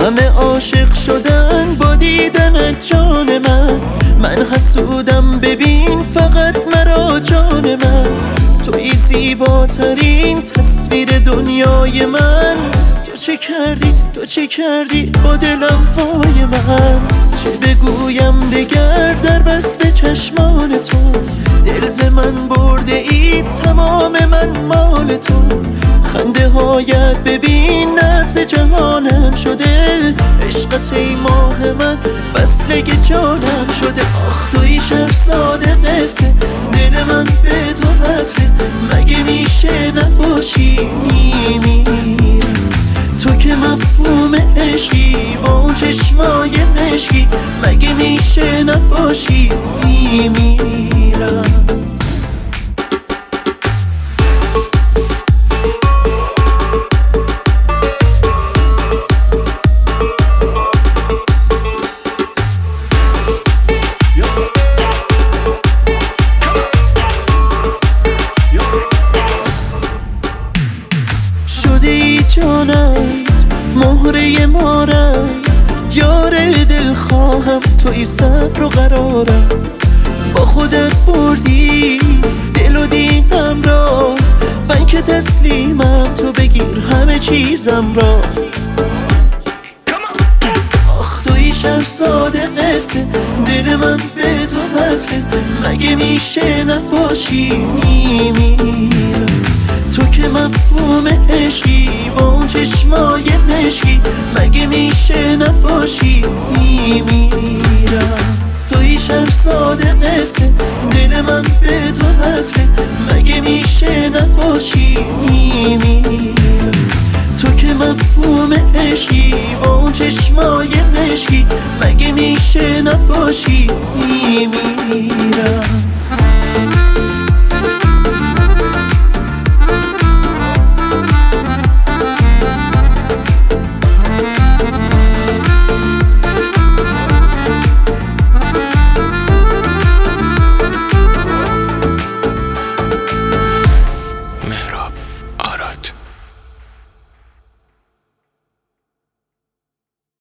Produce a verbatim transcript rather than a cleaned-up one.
همه عاشق شدن با دیدنت جان من. من حسودم ببین فقط مرا جان من. توی زیباترین تصویر دنیای من. تو چه کردی تو چه کردی با دلم فای من. چه بگویم دگر در وصف چشمان تو. دل ز من برده ای تمام من مال تو. خنده هایت ببین نبض جهانم شده. عشقت ای ماه من فصله جانم شده. آخ توی شهرزاد قصه دل من به تو وصله. مگه میشه نباشی میمیرم. تو که مفهوم عشقی با چشمای مشکی. مگه میشه نباشی میمیرم. شدی جانم مهره مارم. یار دل خواهم توی صبر و قرارم. با خودت بردی دل و دینم را. من که تسلیمم تو بگیر همه چیزم را. آخ توی شهرزاد قصه دل من به تو وصله. مگه میشه نباشی میمیرم. تو که مفهوم عشقی با چشمای مشکی. مگه میشه نباشی میمیرم. توی شهرزاد قصه دل من به تو وصله. مگه میشه نباشی میمیرم. تو که مفهوم عشقی با چشمای مشکی. مگه میشه نباشی میمیرم.